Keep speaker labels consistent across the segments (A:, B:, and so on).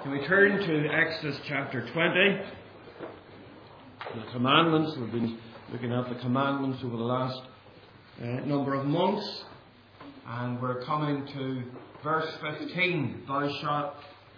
A: So we turn to Exodus chapter 20. The commandments. We've been looking at the commandments over the last number of months. And we're coming to verse 15. Thou shalt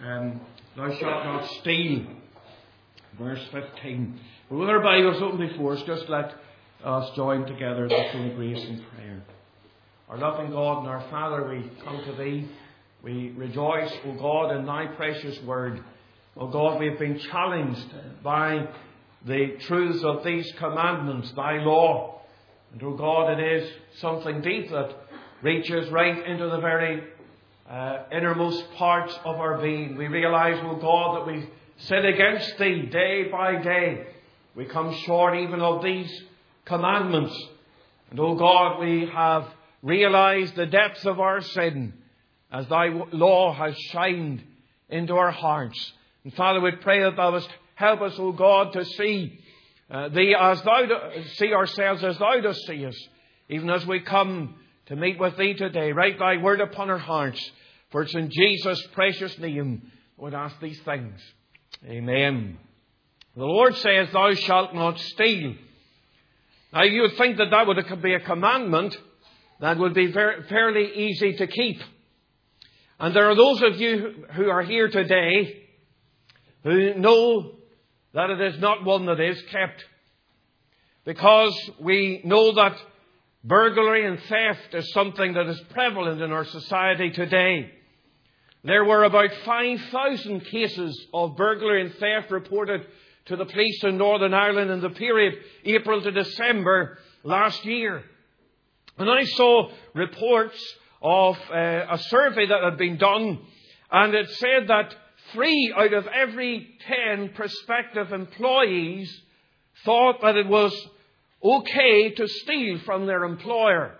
A: not steal. Verse 15. But with our Bibles open before us, just let us join together in the throne of grace in prayer. Our loving God and our Father, we come to Thee. We rejoice, O God, in Thy precious word. O God, we have been challenged by the truths of these commandments, Thy law. And O God, it is something deep that reaches right into the very innermost parts of our being. We realize, O God, that we sin against Thee day by day. We come short even of these commandments. And O God, we have realized the depths of our sin as Thy law has shined into our hearts. And Father, we pray that Thou wilt help us, O God, to see Thee as Thou see ourselves as Thou dost see us, even as we come to meet with Thee today. Write Thy word upon our hearts, for it's in Jesus' precious name we would ask these things. Amen. The Lord says, Thou shalt not steal. Now you would think that would be a commandment that would be fairly easy to keep. And there are those of you who are here today who know that it is not one that is kept. Because we know that burglary and theft is something that is prevalent in our society today. There were about 5,000 cases of burglary and theft reported to the police in Northern Ireland in the period April to December last year. And I saw reports of a survey that had been done, and it said that 3 out of every 10 prospective employees thought that it was okay to steal from their employer.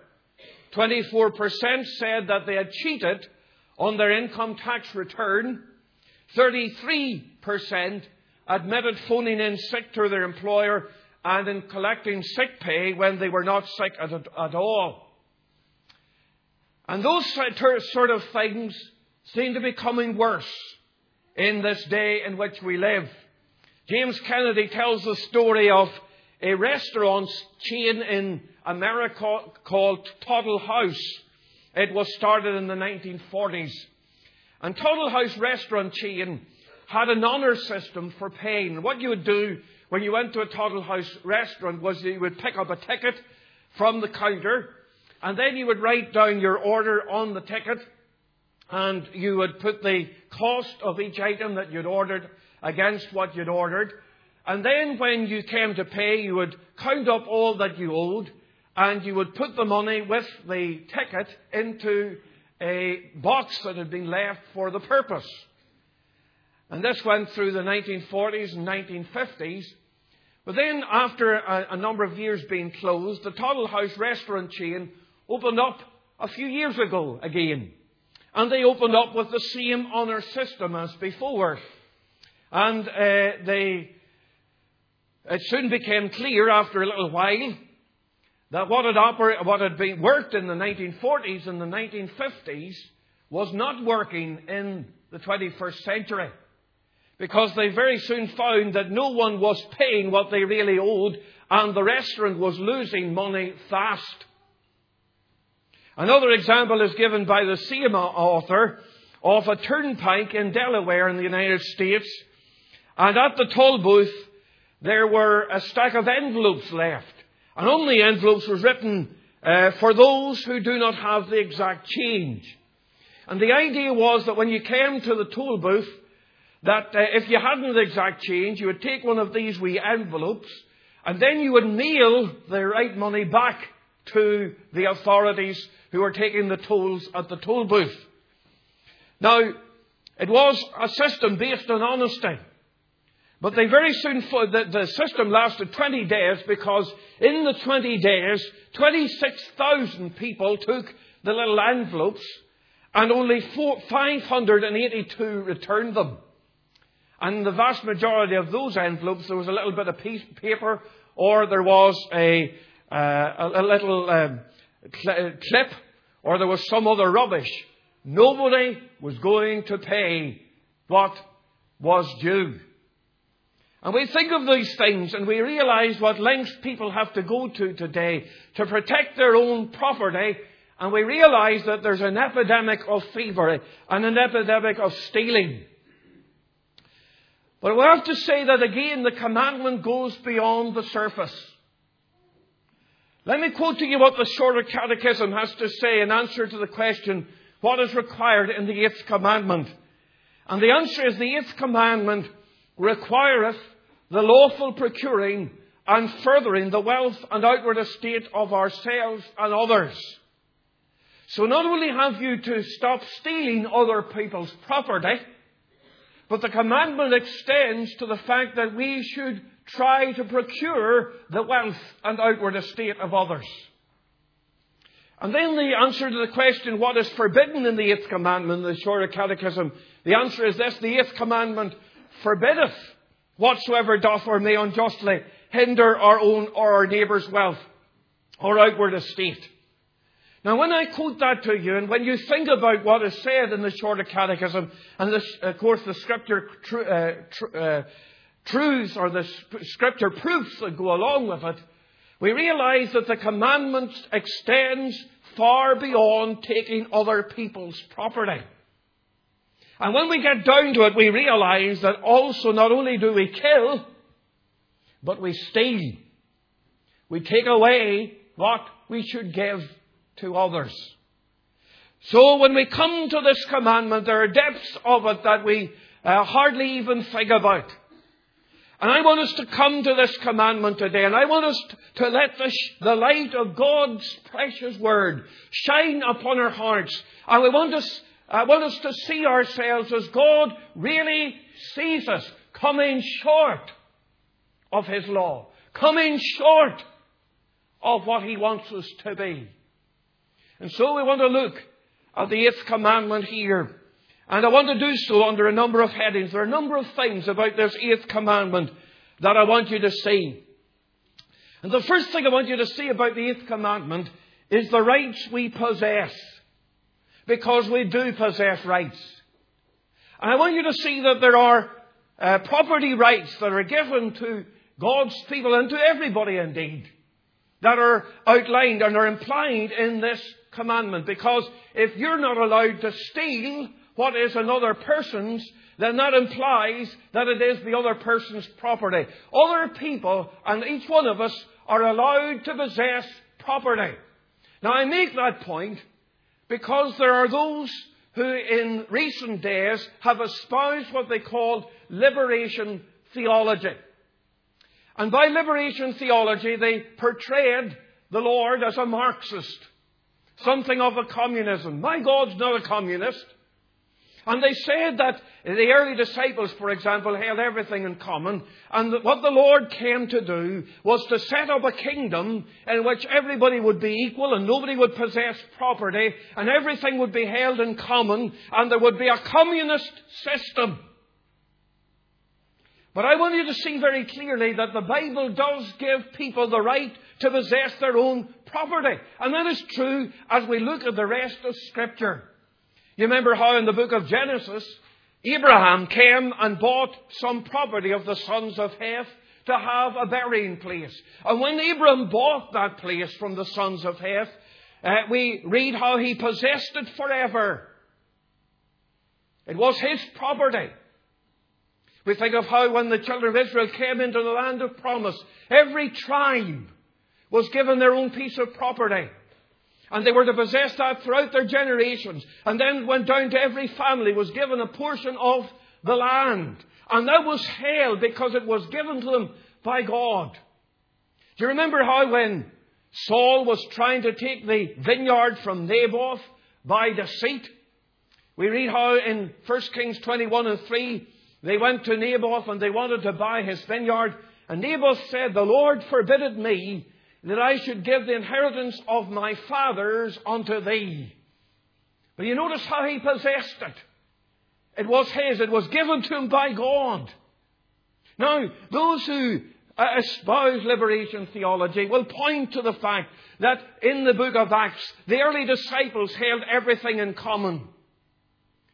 A: 24% said that they had cheated on their income tax return. 33% admitted phoning in sick to their employer and in collecting sick pay when they were not sick at all. And those sort of things seem to be becoming worse in this day in which we live. James Kennedy tells the story of a restaurant chain in America called Tuttle House. It was started in the 1940s. And Tuttle House restaurant chain had an honour system for paying. What you would do when you went to a Tuttle House restaurant was you would pick up a ticket from the counter, and then you would write down your order on the ticket, and you would put the cost of each item that you'd ordered against what you'd ordered. And then when you came to pay, you would count up all that you owed, and you would put the money with the ticket into a box that had been left for the purpose. And this went through the 1940s and 1950s. But then, after a number of years being closed, the Tuttle House restaurant chain opened up a few years ago again. And they opened up with the same honour system as before. And it soon became clear after a little while that what had been worked in the 1940s and the 1950s was not working in the 21st century. Because they very soon found that no one was paying what they really owed, and the restaurant was losing money fast. Another example is given by the same author of a turnpike in Delaware in the United States. And at the toll booth, there were a stack of envelopes left. And on the envelopes was written, for those who do not have the exact change. And the idea was that when you came to the toll booth, that if you hadn't the exact change, you would take one of these wee envelopes, and then you would mail the right money back to the authorities who were taking the tolls at the toll booth. Now, it was a system based on honesty. But they very soon found that the system lasted 20 days, because in the 20 days, 26,000 people took the little envelopes, and only 582 returned them. And the vast majority of those envelopes, there was a little bit of paper, or there was a little clip, or there was some other rubbish. Nobody was going to pay what was due. And we think of these things and we realize what lengths people have to go to today to protect their own property. And we realize that there's an epidemic of thievery and an epidemic of stealing. But we have to say that again, the commandment goes beyond the surface. Let me quote to you what the Shorter Catechism has to say in answer to the question, what is required in the 8th commandment? And the answer is, the 8th commandment requireth the lawful procuring and furthering the wealth and outward estate of ourselves and others. So not only have you to stop stealing other people's property, but the commandment extends to the fact that we should try to procure the wealth and outward estate of others. And then the answer to the question, what is forbidden in the 8th commandment, the Shorter Catechism, the answer is this: the 8th commandment forbiddeth whatsoever doth or may unjustly hinder our own or our neighbour's wealth or outward estate. Now, when I quote that to you, and when you think about what is said in the Shorter Catechism, and this, of course, the Scripture truths or the Scripture proofs that go along with it, we realize that the commandment extends far beyond taking other people's property. And when we get down to it, we realize that also not only do we kill, but we steal. We take away what we should give to others. So when we come to this commandment, there are depths of it that we hardly even think about. And I want us to come to this commandment today, and I want us to let the light of God's precious word shine upon our hearts. And I want us to see ourselves as God really sees us, coming short of His law, coming short of what He wants us to be. And so we want to look at the 8th commandment here. And I want to do so under a number of headings. There are a number of things about this 8th commandment that I want you to see. And the first thing I want you to see about the 8th commandment is the rights we possess. Because we do possess rights. And I want you to see that there are property rights that are given to God's people and to everybody indeed, that are outlined and are implied in this commandment. Because if you're not allowed to steal what is another person's, then that implies that it is the other person's property. Other people, and each one of us, are allowed to possess property. Now, I make that point because there are those who in recent days have espoused what they call liberation theology. And by liberation theology, they portrayed the Lord as a Marxist, something of a communism. My God's not a communist. And they said that the early disciples, for example, held everything in common. And what the Lord came to do was to set up a kingdom in which everybody would be equal and nobody would possess property and everything would be held in common and there would be a communist system. But I want you to see very clearly that the Bible does give people the right to possess their own property. And that is true as we look at the rest of Scripture. You remember how in the book of Genesis, Abraham came and bought some property of the sons of Heth to have a burying place. And when Abraham bought that place from the sons of Heth, we read how he possessed it forever. It was his property. We think of how when the children of Israel came into the land of promise, every tribe was given their own piece of property. And they were to possess that throughout their generations. And then went down to every family, was given a portion of the land. And that was held because it was given to them by God. Do you remember how when Saul was trying to take the vineyard from Naboth by deceit? We read how in 1 Kings 21:3, they went to Naboth and they wanted to buy his vineyard. And Naboth said, "The Lord forbid it me, that I should give the inheritance of my fathers unto thee." But you notice how he possessed it. It was his. It was given to him by God. Now, those who espouse liberation theology will point to the fact that in the book of Acts, the early disciples held everything in common.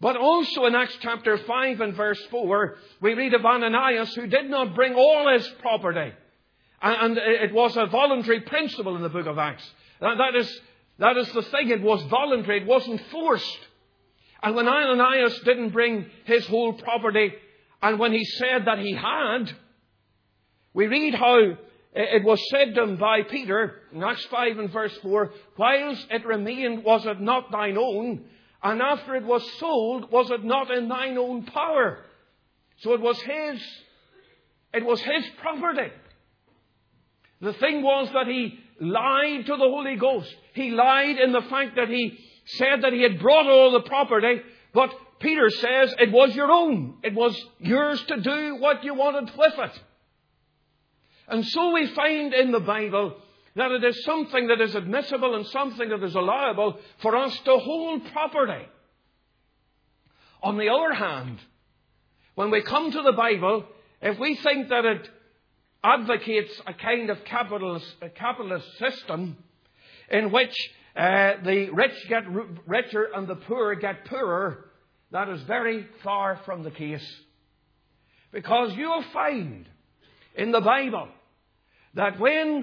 A: But also in Acts chapter 5 and verse 4, we read of Ananias who did not bring all his property. And it was a voluntary principle in the book of Acts. That is the thing. It was voluntary. It wasn't forced. And when Ananias didn't bring his whole property, and when he said that he had, we read how it was said to him by Peter in Acts 5 and verse 4, whilst it remained, was it not thine own? And after it was sold, was it not in thine own power? So it was his property. The thing was that he lied to the Holy Ghost. He lied in the fact that he said that he had brought all the property, but Peter says it was your own. It was yours to do what you wanted with it. And so we find in the Bible that it is something that is admissible and something that is allowable for us to hold property. On the other hand, when we come to the Bible, if we think that it advocates a kind of capitalist system in which the rich get richer and the poor get poorer, that is very far from the case. Because you'll find in the Bible that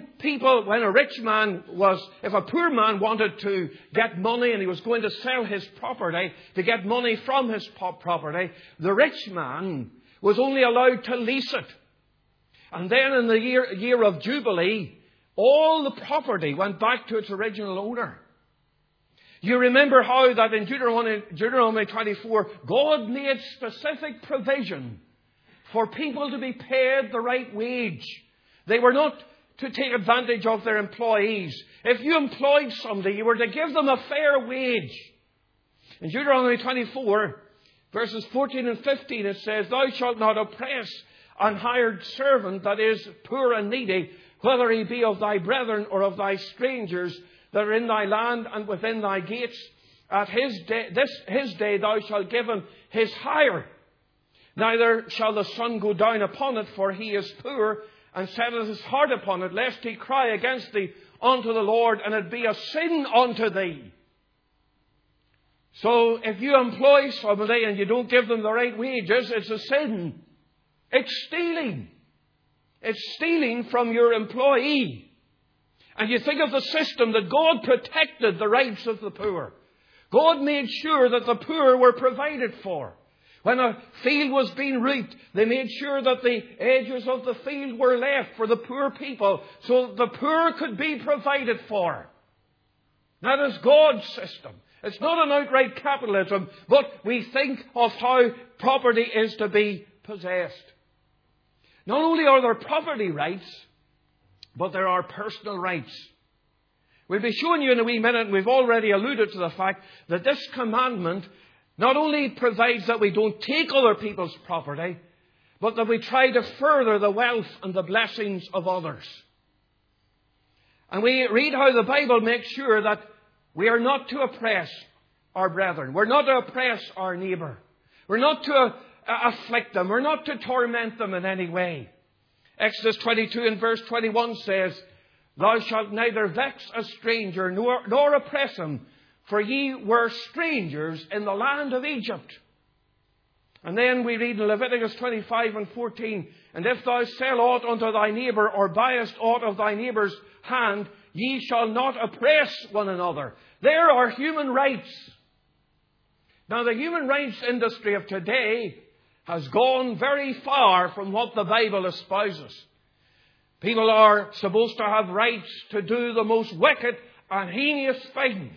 A: if a poor man wanted to get money and he was going to sell his property to get money from his property, the rich man was only allowed to lease it. And then in the year of Jubilee, all the property went back to its original owner. You remember how that in Deuteronomy 24, God made specific provision for people to be paid the right wage. They were not to take advantage of their employees. If you employed somebody, you were to give them a fair wage. In Deuteronomy 24, verses 14 and 15, it says, Thou shalt not oppress an hired servant that is poor and needy, whether he be of thy brethren or of thy strangers that are in thy land and within thy gates. At his day thou shalt give him his hire. Neither shall the sun go down upon it, for he is poor, and setteth his heart upon it, lest he cry against thee unto the Lord, and it be a sin unto thee. So if you employ somebody and you don't give them the right wages, it's a sin. It's stealing. It's stealing from your employee. And you think of the system that God protected the rights of the poor. God made sure that the poor were provided for. When a field was being reaped, they made sure that the edges of the field were left for the poor people, so the poor could be provided for. That is God's system. It's not an outright capitalism, but we think of how property is to be possessed. Not only are there property rights, but there are personal rights. We'll be showing you in a wee minute, and we've already alluded to the fact that this commandment not only provides that we don't take other people's property, but that we try to further the wealth and the blessings of others. And we read how the Bible makes sure that we are not to oppress our brethren. We're not to oppress our neighbour. We're not to afflict them. We're not to torment them in any way. Exodus 22 and verse 21 says, Thou shalt neither vex a stranger nor oppress him, for ye were strangers in the land of Egypt. And then we read in Leviticus 25 and 14, And if thou sell aught unto thy neighbour, or buyest aught of thy neighbour's hand, ye shall not oppress one another. There are human rights. Now, the human rights industry of today has gone very far from what the Bible espouses. People are supposed to have rights to do the most wicked and heinous things.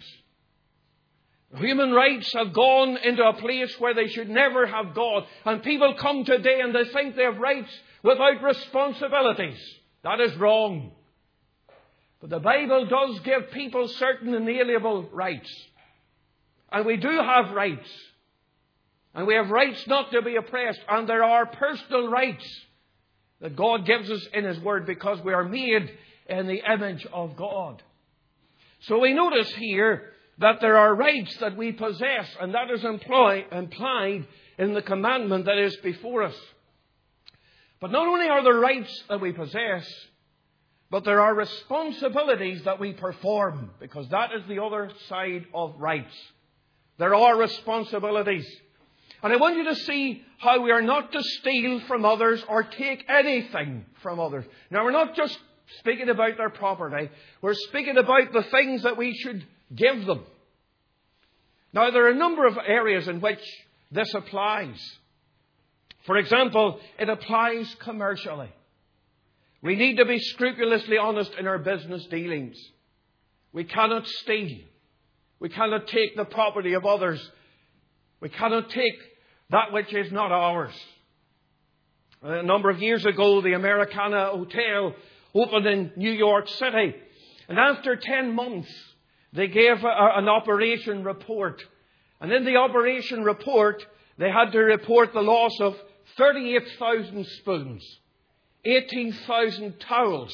A: Human rights have gone into a place where they should never have gone. And people come today and they think they have rights without responsibilities. That is wrong. But the Bible does give people certain inalienable rights. And we do have rights. And we have rights not to be oppressed. And there are personal rights that God gives us in His Word because we are made in the image of God. So we notice here that there are rights that we possess, and that is implied in the commandment that is before us. But not only are there rights that we possess, but there are responsibilities that we perform, because that is the other side of rights. There are responsibilities. And I want you to see how we are not to steal from others or take anything from others. Now, we're not just speaking about their property. We're speaking about the things that we should give them. Now, there are a number of areas in which this applies. For example, it applies commercially. We need to be scrupulously honest in our business dealings. We cannot steal. We cannot take the property of others. We cannot take that which is not ours. A number of years ago, the Americana Hotel opened in New York City. And after 10 months, they gave an operation report. And in the operation report, they had to report the loss of 38,000 spoons, 18,000 towels,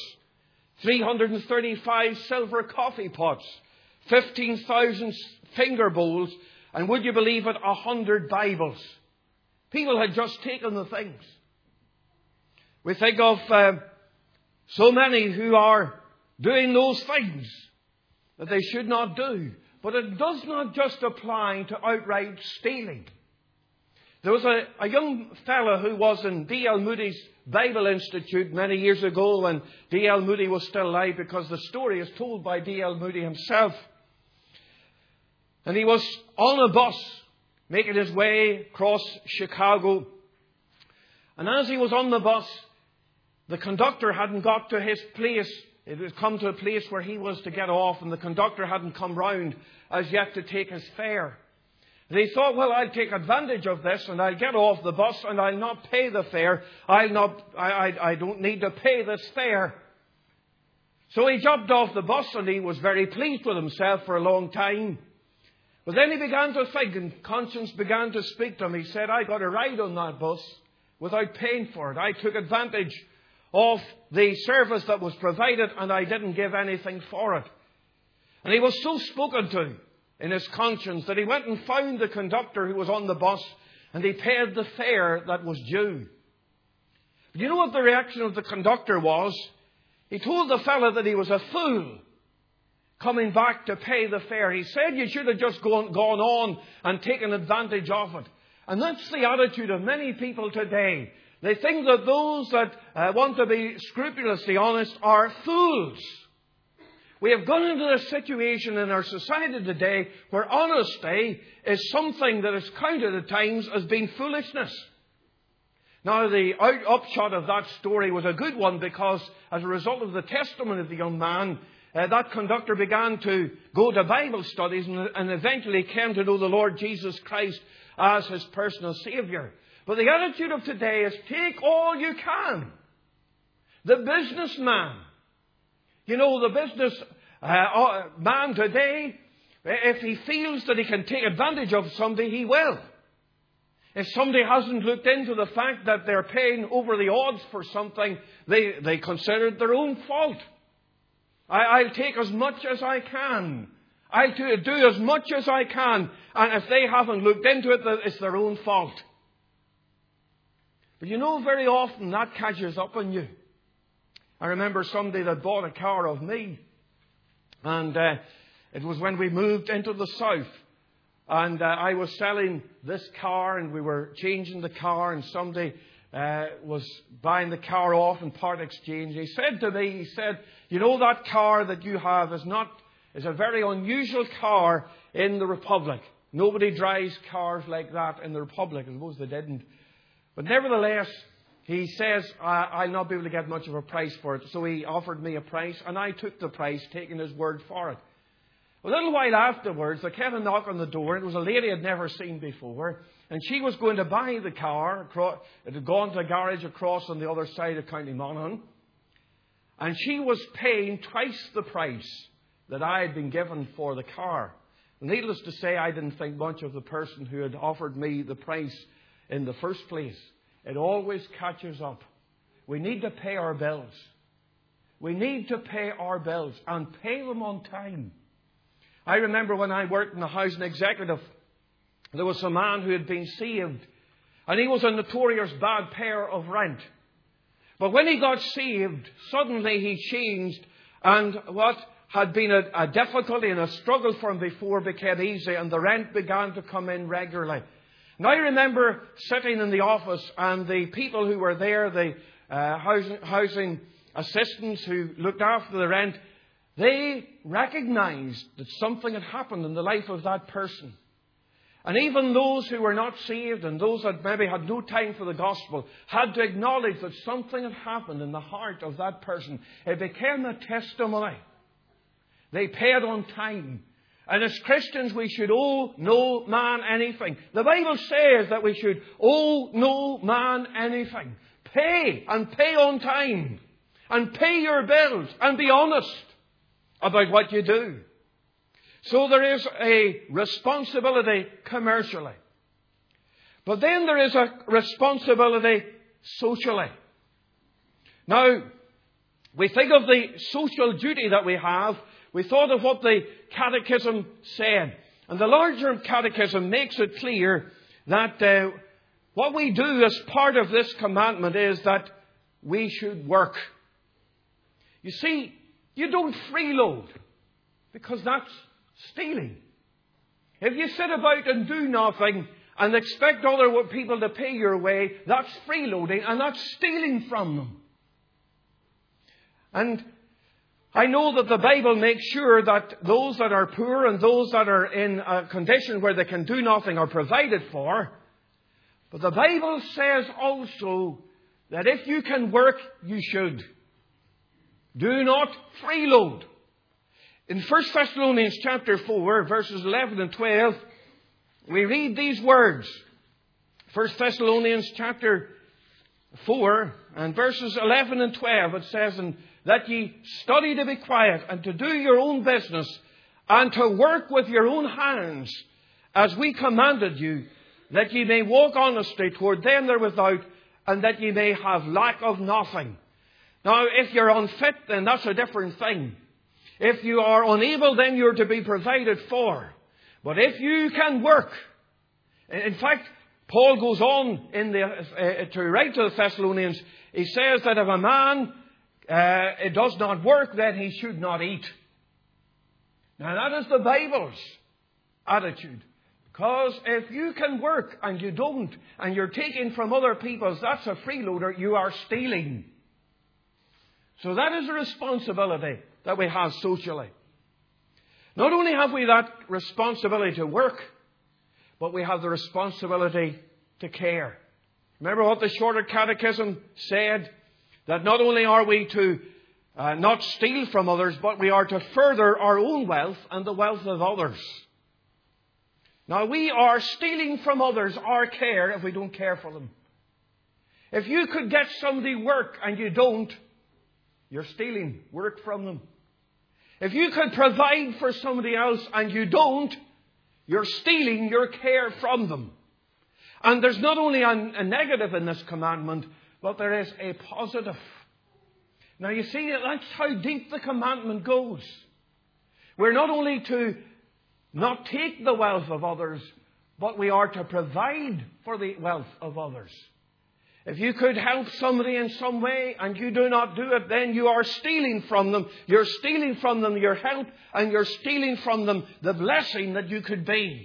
A: 335 silver coffee pots, 15,000 finger bowls, and would you believe it, 100 Bibles. People had just taken the things. We think of so many who are doing those things that they should not do. But it does not just apply to outright stealing. There was a young fellow who was in D.L. Moody's Bible Institute many years ago when D.L. Moody was still alive, because the story is told by D.L. Moody himself. And he was on a bus making his way across Chicago. And as he was on the bus, the conductor hadn't got to his place. It had come to a place where he was to get off, and the conductor hadn't come round as yet to take his fare. And he thought, well, I'll take advantage of this and I'll get off the bus and I'll not pay the fare. I don't need to pay this fare. So he jumped off the bus and he was very pleased with himself for a long time. But then he began to think, and conscience began to speak to him. He said, I got a ride on that bus without paying for it. I took advantage of the service that was provided and I didn't give anything for it. And he was so spoken to in his conscience that he went and found the conductor who was on the bus and he paid the fare that was due. Do you know what the reaction of the conductor was? He told the fellow that he was a fool coming back to pay the fare. He said you should have just gone on and taken advantage of it. And that's the attitude of many people today. They think that those that want to be scrupulously honest are fools. We have gone into a situation in our society today where honesty is something that is counted at times as being foolishness. Now, the upshot of that story was a good one, because as a result of the testimony of the young man, that conductor began to go to Bible studies and eventually came to know the Lord Jesus Christ as his personal Saviour. But the attitude of today is take all you can. The businessman. You know, the business man today, if he feels that he can take advantage of somebody, he will. If somebody hasn't looked into the fact that they're paying over the odds for something, they consider it their own fault. I'll take as much as I can. I'll do as much as I can. And if they haven't looked into it, it's their own fault. But you know, very often that catches up on you. I remember somebody that bought a car of me. And it was when we moved into the south. And I was selling this car and we were changing the car, and somebody was buying the car off in part exchange. He said to me, you know, that car that you have is a very unusual car in the Republic. Nobody drives cars like that in the Republic. I suppose they didn't. But nevertheless, he says, I'll not be able to get much of a price for it. So he offered me a price, and I took the price, taking his word for it. A little while afterwards, there came a knock on the door. It was a lady I'd never seen before. And she was going to buy the car. It had gone to a garage across on the other side of County Monaghan. And she was paying twice the price that I had been given for the car. Needless to say, I didn't think much of the person who had offered me the price in the first place. It always catches up. We need to pay our bills. We need to pay our bills and pay them on time. I remember when I worked in the housing executive, there was a man who had been saved, and he was a notorious bad payer of rent. But when he got saved, suddenly he changed, and what had been a difficulty and a struggle for him before became easy, and the rent began to come in regularly. Now I remember sitting in the office, and the people who were there, the housing assistants who looked after the rent, they recognised that something had happened in the life of that person. And even those who were not saved and those that maybe had no time for the gospel had to acknowledge that something had happened in the heart of that person. It became a testimony. They paid on time. And as Christians, we should owe no man anything. The Bible says that we should owe no man anything. Pay, and pay on time. And pay your bills, and be honest about what you do. So there is a responsibility commercially. But then there is a responsibility socially. Now, we think of the social duty that we have. We thought of what the Catechism said. And the larger Catechism makes it clear that what we do as part of this commandment is that we should work. You see, you don't freeload, because that's stealing. If you sit about and do nothing and expect other people to pay your way, that's freeloading, and that's stealing from them. And I know that the Bible makes sure that those that are poor and those that are in a condition where they can do nothing are provided for. But the Bible says also that if you can work, you should. Do not freeload. In 1 Thessalonians chapter 4, verses 11 and 12, we read these words. 1 Thessalonians chapter 4 and verses 11 and 12, it says, "And that ye study to be quiet and to do your own business and to work with your own hands as we commanded you, that ye may walk honestly toward them that are without, and that ye may have lack of nothing." Now, if you're unfit, then that's a different thing. If you are unable, then you're to be provided for. But if you can work, in fact, Paul goes on to write to the Thessalonians. He says that if a man does not work, then he should not eat. Now, that is the Bible's attitude. Because if you can work and you don't, and you're taking from other people's, that's a freeloader. You are stealing. So that is a responsibility that we have socially. Not only have we that responsibility to work, but we have the responsibility to care. Remember what the Shorter Catechism said? That not only are we to not steal from others, but we are to further our own wealth and the wealth of others. Now, we are stealing from others our care if we don't care for them. If you could get somebody work and you don't, you're stealing work from them. If you could provide for somebody else and you don't, you're stealing your care from them. And there's not only a negative in this commandment, but there is a positive. Now you see, that's how deep the commandment goes. We're not only to not take the wealth of others, but we are to provide for the wealth of others. If you could help somebody in some way and you do not do it, then you are stealing from them. You're stealing from them your help, and you're stealing from them the blessing that you could be.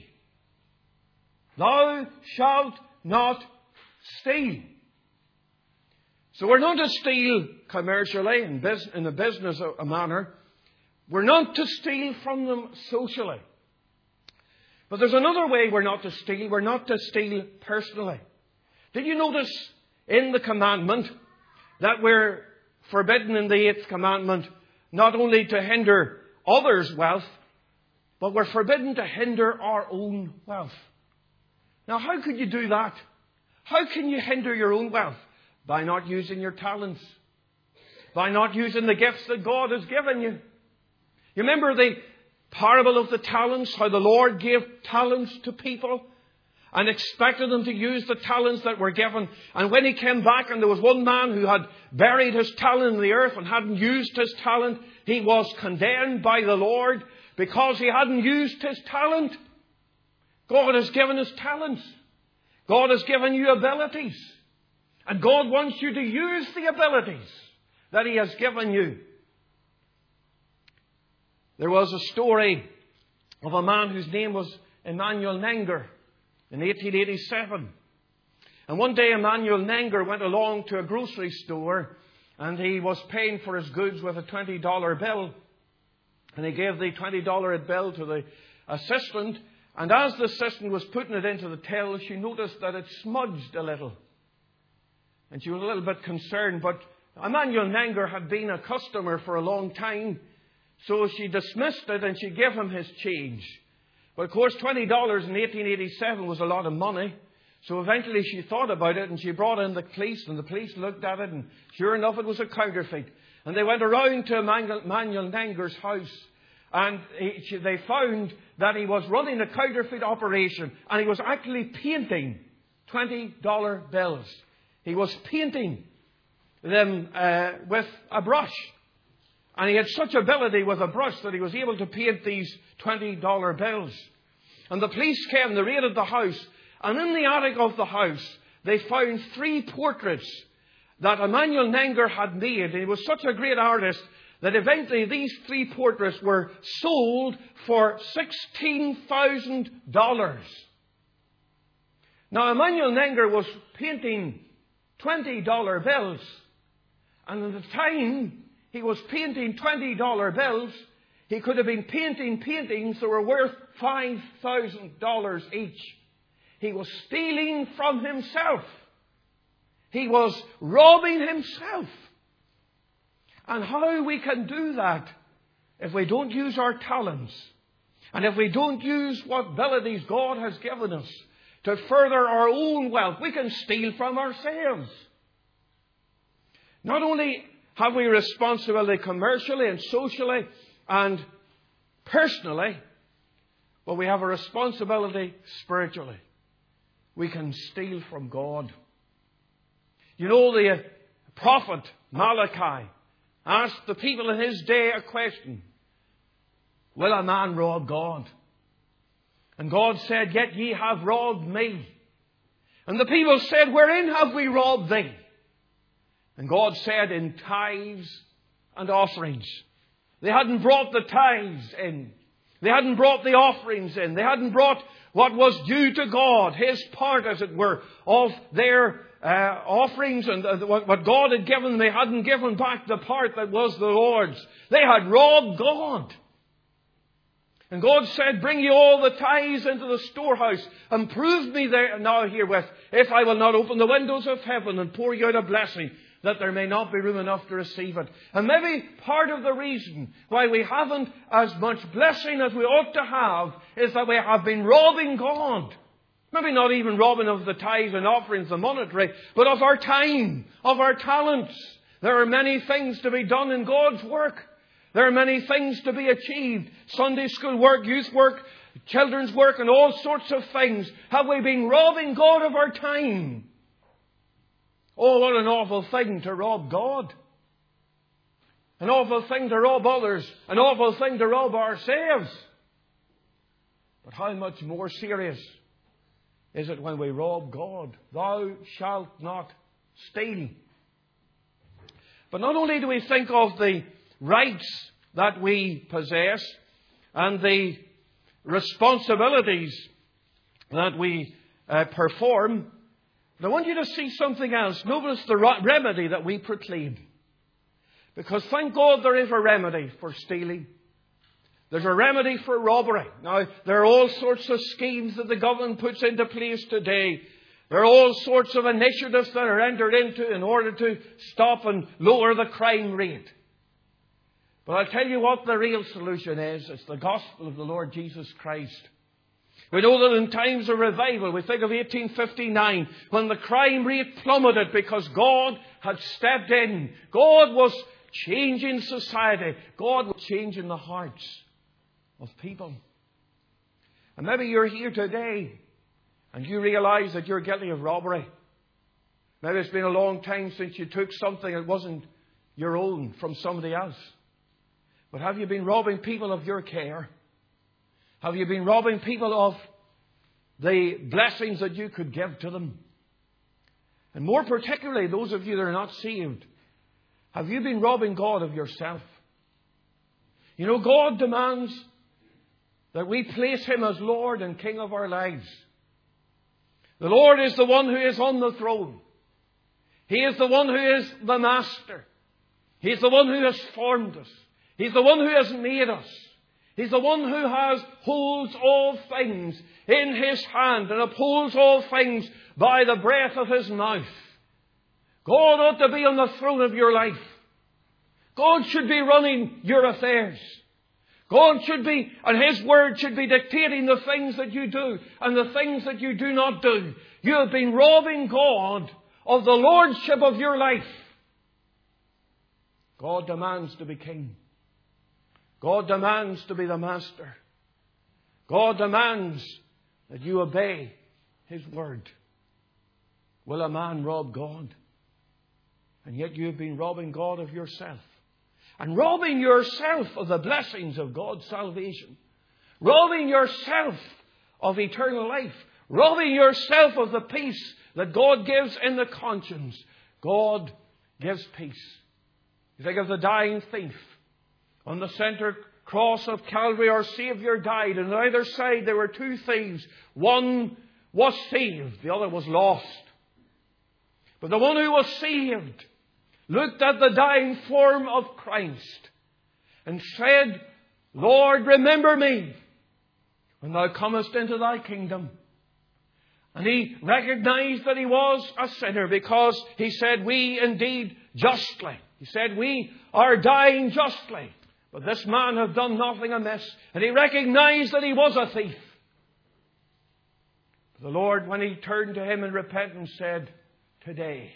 A: Thou shalt not steal. So we're not to steal commercially in a business manner. We're not to steal from them socially. But there's another way we're not to steal. We're not to steal personally. Did you notice in the commandment that we're forbidden in the 8th commandment not only to hinder others' wealth, but we're forbidden to hinder our own wealth. Now, how could you do that? How can you hinder your own wealth? By not using your talents. By not using the gifts that God has given you. You remember the parable of the talents, how the Lord gave talents to people and expected them to use the talents that were given. And when he came back and there was one man who had buried his talent in the earth and hadn't used his talent, he was condemned by the Lord because he hadn't used his talent. God has given us talents. God has given you abilities. And God wants you to use the abilities that he has given you. There was a story of a man whose name was Emanuel Nenger. in 1887. And one day Emanuel Nenger went along to a grocery store and he was paying for his goods with a $20 bill. And he gave the $20 bill to the assistant. And as the assistant was putting it into the till, she noticed that it smudged a little. And she was a little bit concerned. But Emanuel Nenger had been a customer for a long time. So she dismissed it and she gave him his change. But of course, $20 in 1887 was a lot of money. So eventually she thought about it and she brought in the police, and the police looked at it, and sure enough it was a counterfeit. And they went around to Emanuel Nenger's house, and they found that he was running a counterfeit operation, and he was actually painting $20 bills. He was painting them with a brush. And he had such ability with a brush that he was able to paint these $20 bills. And the police came, they raided the house. And in the attic of the house, they found 3 portraits that Emanuel Nenger had made. And he was such a great artist that eventually these 3 portraits were sold for $16,000. Now, Emanuel Nenger was painting $20 bills. And at the time he was painting $20 bills, he could have been painting paintings that were worth $5,000 each. He was stealing from himself. He was robbing himself. And how we can do that if we don't use our talents, and if we don't use what abilities God has given us to further our own wealth, we can steal from ourselves. Not only have we responsibility commercially and socially and personally, but we have a responsibility spiritually. We can steal from God. You know, the prophet Malachi asked the people in his day a question. Will a man rob God? And God said, yet ye have robbed me. And the people said, wherein have we robbed thee? And God said, in tithes and offerings. They hadn't brought the tithes in. They hadn't brought the offerings in. They hadn't brought what was due to God, His part, as it were, of their offerings and what God had given them. They hadn't given back the part that was the Lord's. They had robbed God. And God said, bring ye all the tithes into the storehouse, and prove me there now herewith, if I will not open the windows of heaven and pour you out a blessing, that there may not be room enough to receive it. And maybe part of the reason why we haven't as much blessing as we ought to have is that we have been robbing God. Maybe not even robbing of the tithes and offerings, the monetary, but of our time, of our talents. There are many things to be done in God's work. There are many things to be achieved. Sunday school work, youth work, children's work, and all sorts of things. Have we been robbing God of our time? Oh, what an awful thing to rob God. An awful thing to rob others. An awful thing to rob ourselves. But how much more serious is it when we rob God? Thou shalt not steal. But not only do we think of the rights that we possess and the responsibilities that we perform, but I want you to see something else. Notice the remedy that we proclaim. Because thank God there is a remedy for stealing. There's a remedy for robbery. Now, there are all sorts of schemes that the government puts into place today. There are all sorts of initiatives that are entered into in order to stop and lower the crime rate. But I'll tell you what the real solution is. It's the gospel of the Lord Jesus Christ. We know that in times of revival, we think of 1859, when the crime rate plummeted because God had stepped in. God was changing society. God was changing the hearts of people. And maybe you're here today and you realize that you're guilty of robbery. Maybe it's been a long time since you took something that wasn't your own from somebody else. But have you been robbing people of your care? Have you been robbing people of the blessings that you could give to them? And more particularly, those of you that are not saved, have you been robbing God of yourself? You know, God demands that we place Him as Lord and King of our lives. The Lord is the one who is on the throne. He is the one who is the Master. He is the one who has formed us. He's the one who has made us. He's the one who holds all things in His hand and upholds all things by the breath of His mouth. God ought to be on the throne of your life. God should be running your affairs. God should be, and His Word should be dictating the things that you do and the things that you do not do. You have been robbing God of the lordship of your life. God demands to be king. God demands to be the master. God demands that you obey His word. Will a man rob God? And yet you have been robbing God of yourself. And robbing yourself of the blessings of God's salvation. Robbing yourself of eternal life. Robbing yourself of the peace that God gives in the conscience. God gives peace. You think of the dying thief. On the center cross of Calvary, our Saviour died. And on either side there were two thieves. One was saved, the other was lost. But the one who was saved looked at the dying form of Christ and said, Lord, remember me when Thou comest into Thy kingdom. And he recognized that he was a sinner because he said, we indeed justly. He said, we are dying justly. But this man hath done nothing amiss. And he recognized that he was a thief. The Lord, when he turned to him in repentance, said, today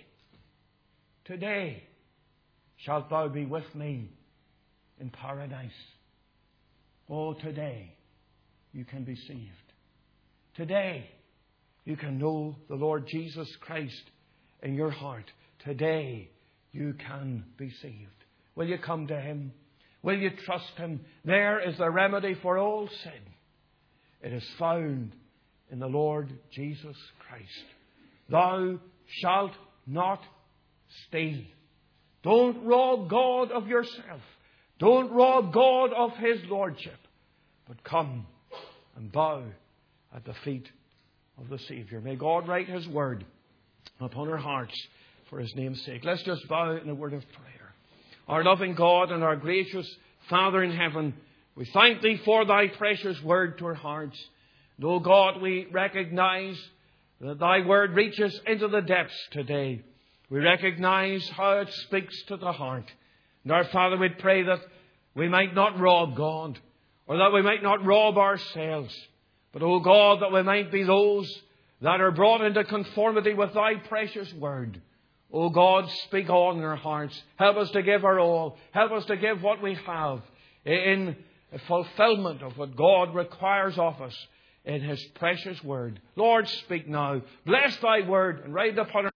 A: shalt thou be with me in paradise. Oh, today you can be saved. Today you can know the Lord Jesus Christ in your heart. Today you can be saved. Will you come to Him? Will you trust Him? There is the remedy for all sin. It is found in the Lord Jesus Christ. Thou shalt not steal. Don't rob God of yourself. Don't rob God of His lordship. But come and bow at the feet of the Saviour. May God write His word upon our hearts for His name's sake. Let's just bow in a word of prayer. Our loving God and our gracious Father in heaven, we thank Thee for Thy precious word to our hearts. And, O God, we recognize that Thy word reaches into the depths today. We recognize how it speaks to the heart. And our Father, we pray that we might not rob God, or that we might not rob ourselves, but, O God, that we might be those that are brought into conformity with Thy precious word. O God, speak on in our hearts. Help us to give our all. Help us to give what we have in fulfillment of what God requires of us in His precious word. Lord, speak now. Bless Thy word and write upon our